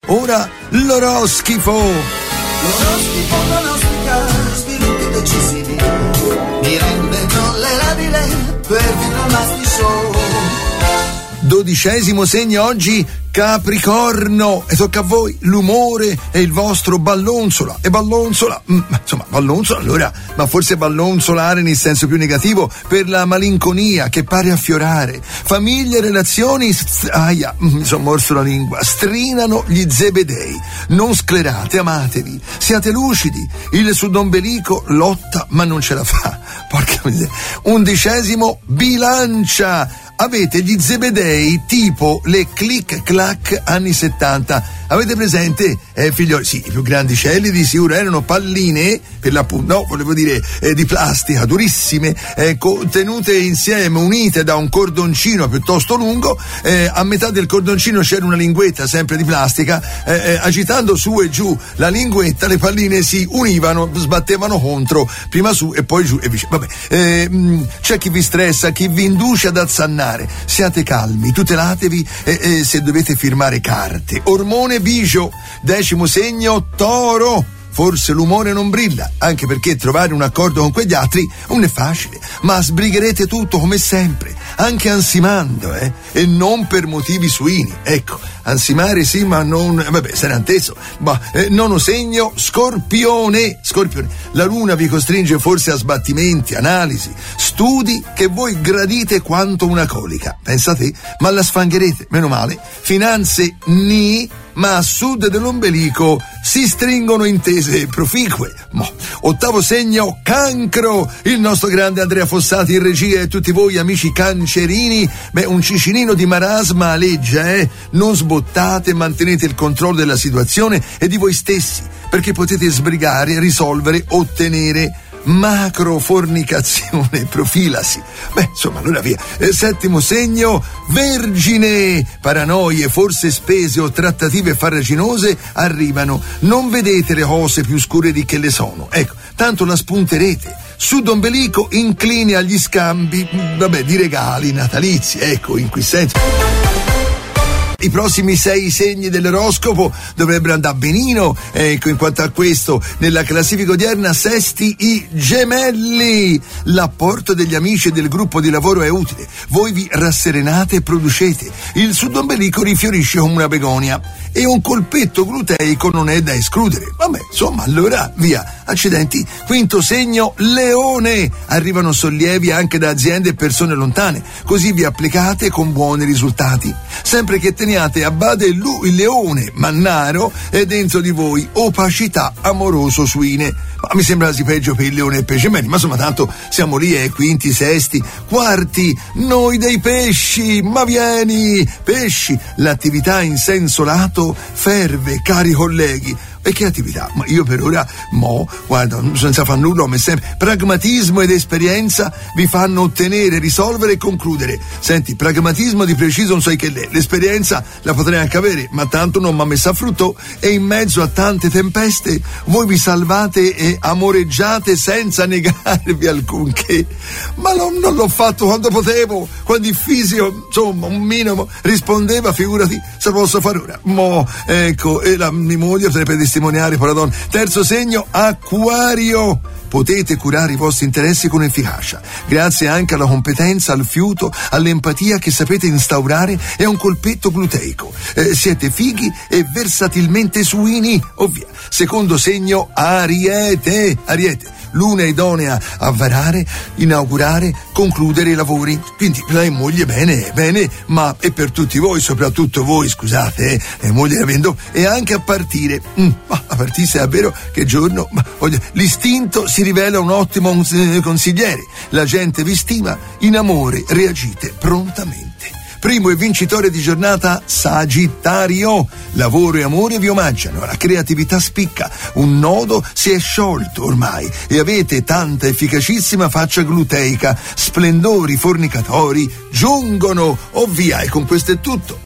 ora l'oroschifo. L'oroschifo pronostica sviluppi decisivi, mi rende tollerabile per Vibramasti Show. 12° segno oggi, Capricorno, e tocca a voi. L'umore è il vostro ballonzola, e ballonzola, insomma ballonzola allora, ma forse ballonzolare nel senso più negativo, per la malinconia che pare affiorare. Famiglie e relazioni, mi sono morso la lingua, strinano gli zebedei. Non sclerate, amatevi, siate lucidi. Il sudombelico lotta ma non ce la fa. Porca miseria. 11° Bilancia. Avete gli zebedei tipo le click-clack anni 70. Avete presente? Figlioli, sì, i più grandicelli di sicuro erano palline, per l'appunto, no, volevo dire, di plastica, durissime, tenute insieme, unite da un cordoncino piuttosto lungo. A metà del cordoncino c'era una linguetta sempre di plastica. Agitando su e giù la linguetta, le palline si univano, sbattevano contro, prima su e poi giù e via. Vabbè, c'è chi vi stressa, chi vi induce ad azzannare. Siate calmi, tutelatevi se dovete firmare carte. Ormone Bigio, 10° segno, Toro. Forse l'umore non brilla, anche perché trovare un accordo con quegli altri non è facile, ma sbrigherete tutto come sempre, anche ansimando, e non per motivi suini. Ecco, ansimare sì, ma non, vabbè, sarà anteso. 9° segno, Scorpione. La luna vi costringe forse a sbattimenti, analisi, studi che voi gradite quanto una colica. Pensate, ma la sfangherete, meno male. Finanze ma a sud dell'ombelico si stringono intese proficue. 8° segno, Cancro. Il nostro grande Andrea Fossati in regia e tutti voi amici cancerini, un cicinino di marasma aleggia, Non sbottate, mantenete il controllo della situazione e di voi stessi, perché potete sbrigare, risolvere, ottenere. Macro fornicazione, profilasi. Insomma, allora via. 7° segno, Vergine. Paranoie, forse spese o trattative farraginose arrivano. Non vedete le cose più scure di che le sono. Ecco, tanto la spunterete. Sudombelico incline agli scambi, di regali natalizi. Ecco, in qui senso. I prossimi 6 segni dell'oroscopo dovrebbero andare benino. Ecco, in quanto a questo, nella classifica odierna sesti i Gemelli. L'apporto degli amici e del gruppo di lavoro è utile. Voi vi rasserenate e producete. Il sudombelico rifiorisce come una begonia e un colpetto gluteico non è da escludere. Insomma, allora via. Accidenti. 5° segno, Leone. Arrivano sollievi anche da aziende e persone lontane. Così vi applicate con buoni risultati. Sempre che teniate a bade il leone mannaro è dentro di voi, opacità amoroso suine. Ma mi sembra quasi peggio per il leone e per i gemelli, ma insomma tanto siamo lì, quinti, sesti, quarti, noi dei pesci, ma vieni, pesci, l'attività in senso lato ferve, cari colleghi. E che attività? Ma io per ora, guarda, senza far nulla, come sempre, pragmatismo ed esperienza vi fanno ottenere, risolvere e concludere. Senti, pragmatismo di preciso non so che l'esperienza la potrei anche avere, ma tanto non m'ha messa a frutto, e in mezzo a tante tempeste voi vi salvate e amoreggiate senza negarvi alcunché. Ma non l'ho fatto quando potevo, quando il fisico, insomma, un minimo rispondeva, figurati se posso fare ora. Ecco, e mia moglie potrebbe testimoniare poi la donna. 3° segno, Acquario. Potete curare i vostri interessi con efficacia, grazie anche alla competenza, al fiuto, all'empatia che sapete instaurare e a un colpetto gluteico. Siete fighi e versatilmente suini, ovvia. 2° segno, Ariete. Luna idonea a varare, inaugurare, concludere i lavori. Quindi lei moglie bene, ma e per tutti voi, soprattutto voi, scusate, moglie avendo, e anche a partire. A partire se è vero che giorno, l'istinto si rivela un ottimo consigliere. La gente vi stima, in amore reagite prontamente. Primo e vincitore di giornata, Sagittario. Lavoro e amore vi omaggiano, la creatività spicca, un nodo si è sciolto ormai e avete tanta efficacissima faccia gluteica, splendori fornicatori giungono, ovvia, e con questo è tutto.